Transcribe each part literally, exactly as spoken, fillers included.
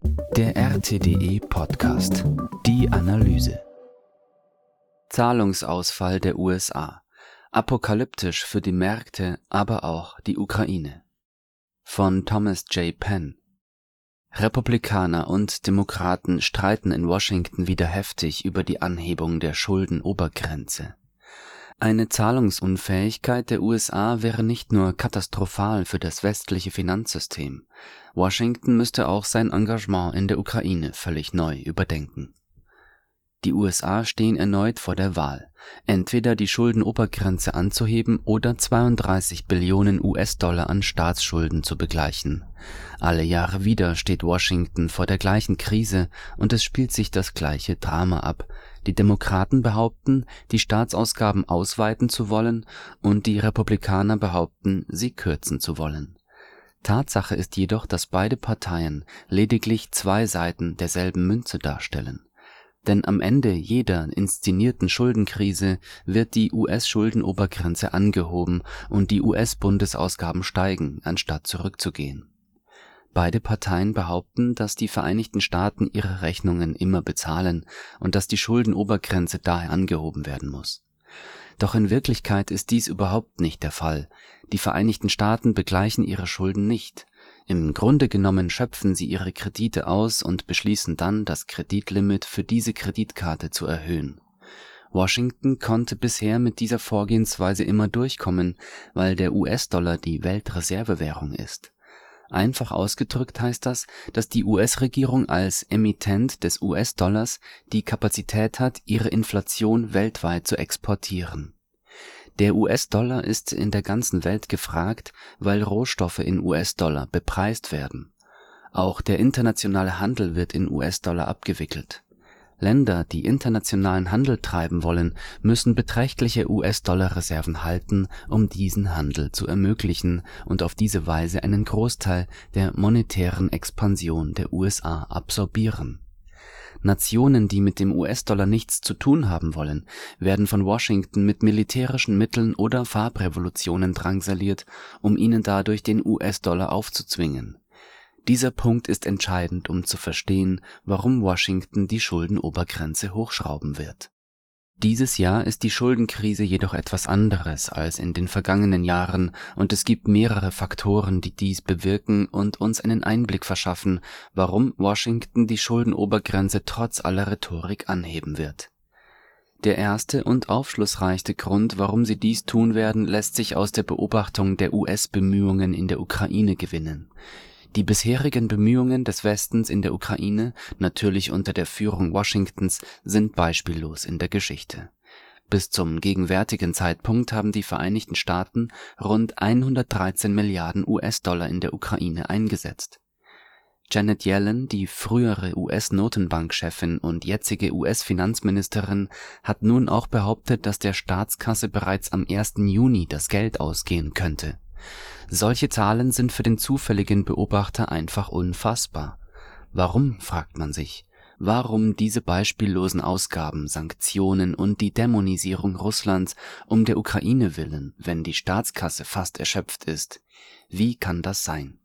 Der R T D E Podcast. Die Analyse. Zahlungsausfall der U S A. Apokalyptisch für die Märkte, aber auch die Ukraine. Von Thomas J. Penn. Republikaner und Demokraten streiten in Washington wieder heftig über die Anhebung der Schuldenobergrenze. Eine Zahlungsunfähigkeit der U S A wäre nicht nur katastrophal für das westliche Finanzsystem. Washington müsste auch sein Engagement in der Ukraine völlig neu überdenken. Die U S A stehen erneut vor der Wahl, entweder die Schuldenobergrenze anzuheben oder zweiunddreißig Billionen U S-Dollar an Staatsschulden zu begleichen. Alle Jahre wieder steht Washington vor der gleichen Krise und es spielt sich das gleiche Drama ab. Die Demokraten behaupten, die Staatsausgaben ausweiten zu wollen, und die Republikaner behaupten, sie kürzen zu wollen. Tatsache ist jedoch, dass beide Parteien lediglich zwei Seiten derselben Münze darstellen. Denn am Ende jeder inszenierten Schuldenkrise wird die U S-Schuldenobergrenze angehoben und die U S-Bundesausgaben steigen, anstatt zurückzugehen. Beide Parteien behaupten, dass die Vereinigten Staaten ihre Rechnungen immer bezahlen und dass die Schuldenobergrenze daher angehoben werden muss. Doch in Wirklichkeit ist dies überhaupt nicht der Fall. Die Vereinigten Staaten begleichen ihre Schulden nicht. Im Grunde genommen schöpfen sie ihre Kredite aus und beschließen dann, das Kreditlimit für diese Kreditkarte zu erhöhen. Washington konnte bisher mit dieser Vorgehensweise immer durchkommen, weil der U S-Dollar die Weltreservewährung ist. Einfach ausgedrückt heißt das, dass die U S-Regierung als Emittent des U S-Dollars die Kapazität hat, ihre Inflation weltweit zu exportieren. Der U S-Dollar ist in der ganzen Welt gefragt, weil Rohstoffe in U S-Dollar bepreist werden. Auch der internationale Handel wird in U S-Dollar abgewickelt. Länder, die internationalen Handel treiben wollen, müssen beträchtliche U S-Dollar-Reserven halten, um diesen Handel zu ermöglichen und auf diese Weise einen Großteil der monetären Expansion der U S A absorbieren. Nationen, die mit dem U S-Dollar nichts zu tun haben wollen, werden von Washington mit militärischen Mitteln oder Farbrevolutionen drangsaliert, um ihnen dadurch den U S-Dollar aufzuzwingen. Dieser Punkt ist entscheidend, um zu verstehen, warum Washington die Schuldenobergrenze hochschrauben wird. Dieses Jahr ist die Schuldenkrise jedoch etwas anderes als in den vergangenen Jahren, und es gibt mehrere Faktoren, die dies bewirken und uns einen Einblick verschaffen, warum Washington die Schuldenobergrenze trotz aller Rhetorik anheben wird. Der erste und aufschlussreichste Grund, warum sie dies tun werden, lässt sich aus der Beobachtung der U S-Bemühungen in der Ukraine gewinnen. Die bisherigen Bemühungen des Westens in der Ukraine, natürlich unter der Führung Washingtons, sind beispiellos in der Geschichte. Bis zum gegenwärtigen Zeitpunkt haben die Vereinigten Staaten rund hundertdreizehn Milliarden U S-Dollar in der Ukraine eingesetzt. Janet Yellen, die frühere U S-Notenbankchefin und jetzige U S-Finanzministerin, hat nun auch behauptet, dass der Staatskasse bereits am ersten Juni das Geld ausgehen könnte. Solche Zahlen sind für den zufälligen Beobachter einfach unfassbar. Warum, fragt man sich. Warum diese beispiellosen Ausgaben, Sanktionen und die Dämonisierung Russlands um der Ukraine willen, wenn die Staatskasse fast erschöpft ist? Wie kann das sein?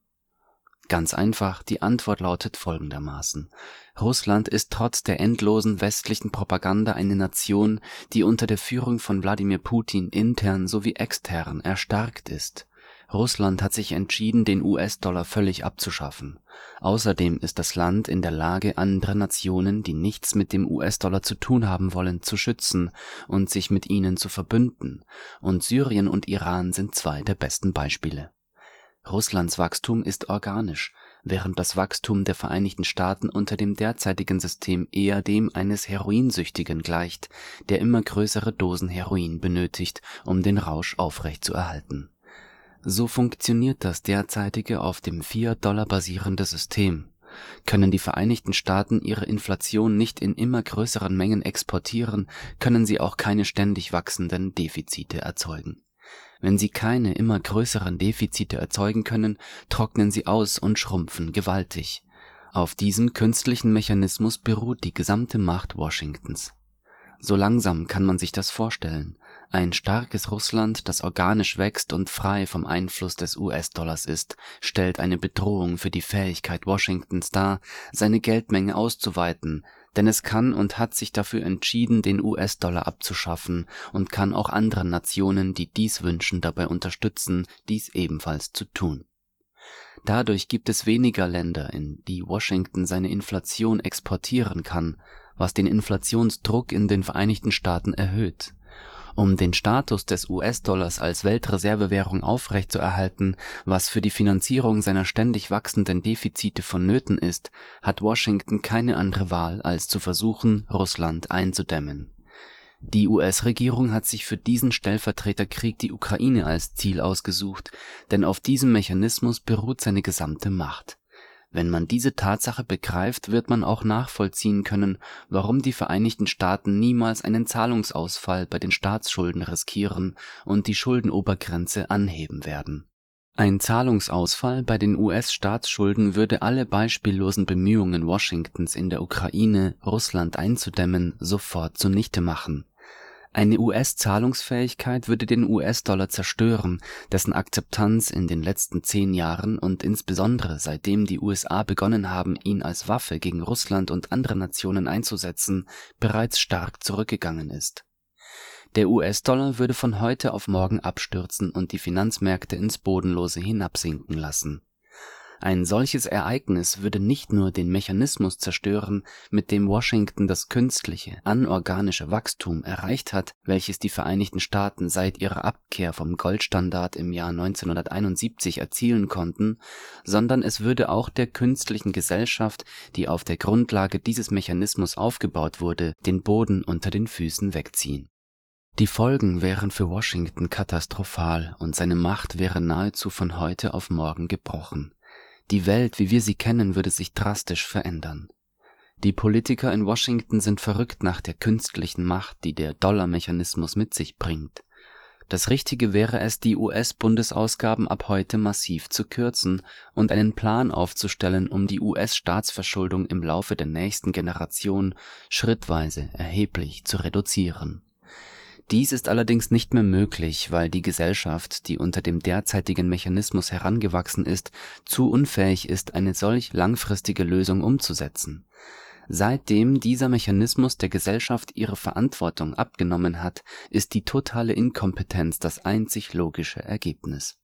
Ganz einfach, die Antwort lautet folgendermaßen. Russland ist trotz der endlosen westlichen Propaganda eine Nation, die unter der Führung von Wladimir Putin intern sowie extern erstarkt ist. Russland hat sich entschieden, den U S-Dollar völlig abzuschaffen. Außerdem ist das Land in der Lage, andere Nationen, die nichts mit dem U S-Dollar zu tun haben wollen, zu schützen und sich mit ihnen zu verbünden. Und Syrien und Iran sind zwei der besten Beispiele. Russlands Wachstum ist organisch, während das Wachstum der Vereinigten Staaten unter dem derzeitigen System eher dem eines Heroinsüchtigen gleicht, der immer größere Dosen Heroin benötigt, um den Rausch aufrechtzuerhalten. So funktioniert das derzeitige auf dem Fiat-Dollar basierende System. Können die Vereinigten Staaten ihre Inflation nicht in immer größeren Mengen exportieren, können sie auch keine ständig wachsenden Defizite erzeugen. Wenn sie keine immer größeren Defizite erzeugen können, trocknen sie aus und schrumpfen gewaltig. Auf diesem künstlichen Mechanismus beruht die gesamte Macht Washingtons. So langsam kann man sich das vorstellen. Ein starkes Russland, das organisch wächst und frei vom Einfluss des U S-Dollars ist, stellt eine Bedrohung für die Fähigkeit Washingtons dar, seine Geldmenge auszuweiten, denn es kann und hat sich dafür entschieden, den U S-Dollar abzuschaffen und kann auch andere Nationen, die dies wünschen, dabei unterstützen, dies ebenfalls zu tun. Dadurch gibt es weniger Länder, in die Washington seine Inflation exportieren kann, was den Inflationsdruck in den Vereinigten Staaten erhöht. Um den Status des U S-Dollars als Weltreservewährung aufrechtzuerhalten, was für die Finanzierung seiner ständig wachsenden Defizite vonnöten ist, hat Washington keine andere Wahl, als zu versuchen, Russland einzudämmen. Die U S-Regierung hat sich für diesen Stellvertreterkrieg die Ukraine als Ziel ausgesucht, denn auf diesem Mechanismus beruht seine gesamte Macht. Wenn man diese Tatsache begreift, wird man auch nachvollziehen können, warum die Vereinigten Staaten niemals einen Zahlungsausfall bei den Staatsschulden riskieren und die Schuldenobergrenze anheben werden. Ein Zahlungsausfall bei den U S-Staatsschulden würde alle beispiellosen Bemühungen Washingtons in der Ukraine, Russland einzudämmen, sofort zunichte machen. Eine U S-Zahlungsfähigkeit würde den U S-Dollar zerstören, dessen Akzeptanz in den letzten zehn Jahren und insbesondere seitdem die U S A begonnen haben, ihn als Waffe gegen Russland und andere Nationen einzusetzen, bereits stark zurückgegangen ist. Der U S-Dollar würde von heute auf morgen abstürzen und die Finanzmärkte ins Bodenlose hinabsinken lassen. Ein solches Ereignis würde nicht nur den Mechanismus zerstören, mit dem Washington das künstliche, anorganische Wachstum erreicht hat, welches die Vereinigten Staaten seit ihrer Abkehr vom Goldstandard im Jahr neunzehnhunderteinundsiebzig erzielen konnten, sondern es würde auch der künstlichen Gesellschaft, die auf der Grundlage dieses Mechanismus aufgebaut wurde, den Boden unter den Füßen wegziehen. Die Folgen wären für Washington katastrophal und seine Macht wäre nahezu von heute auf morgen gebrochen. Die Welt, wie wir sie kennen, würde sich drastisch verändern. Die Politiker in Washington sind verrückt nach der künstlichen Macht, die der Dollarmechanismus mit sich bringt. Das Richtige wäre es, die U S-Bundesausgaben ab heute massiv zu kürzen und einen Plan aufzustellen, um die U S-Staatsverschuldung im Laufe der nächsten Generation schrittweise erheblich zu reduzieren. Dies ist allerdings nicht mehr möglich, weil die Gesellschaft, die unter dem derzeitigen Mechanismus herangewachsen ist, zu unfähig ist, eine solch langfristige Lösung umzusetzen. Seitdem dieser Mechanismus der Gesellschaft ihre Verantwortung abgenommen hat, ist die totale Inkompetenz das einzig logische Ergebnis.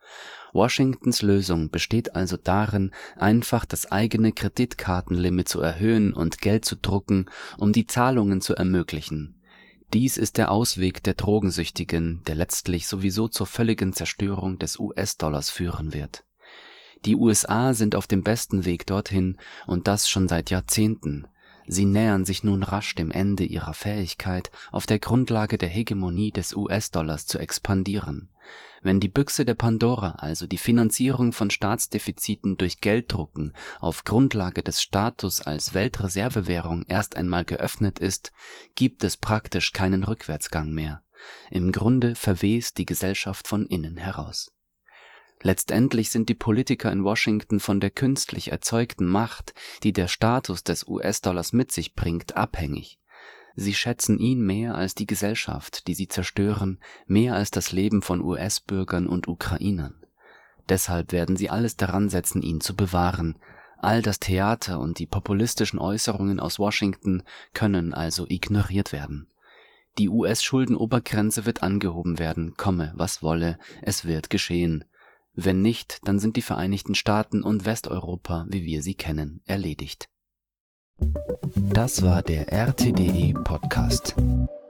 Washingtons Lösung besteht also darin, einfach das eigene Kreditkartenlimit zu erhöhen und Geld zu drucken, um die Zahlungen zu ermöglichen. Dies ist der Ausweg der Drogensüchtigen, der letztlich sowieso zur völligen Zerstörung des U S-Dollars führen wird. Die U S A sind auf dem besten Weg dorthin und das schon seit Jahrzehnten. Sie nähern sich nun rasch dem Ende ihrer Fähigkeit, auf der Grundlage der Hegemonie des U S-Dollars zu expandieren. Wenn die Büchse der Pandora, also die Finanzierung von Staatsdefiziten durch Gelddrucken auf Grundlage des Status als Weltreservewährung erst einmal geöffnet ist, gibt es praktisch keinen Rückwärtsgang mehr. Im Grunde verwest die Gesellschaft von innen heraus. Letztendlich sind die Politiker in Washington von der künstlich erzeugten Macht, die der Status des U S-Dollars mit sich bringt, abhängig. Sie schätzen ihn mehr als die Gesellschaft, die sie zerstören, mehr als das Leben von U S-Bürgern und Ukrainern. Deshalb werden sie alles daran setzen, ihn zu bewahren. All das Theater und die populistischen Äußerungen aus Washington können also ignoriert werden. Die U S-Schuldenobergrenze wird angehoben werden, komme, was wolle, es wird geschehen. Wenn nicht, dann sind die Vereinigten Staaten und Westeuropa, wie wir sie kennen, erledigt. Das war der R T D E Podcast.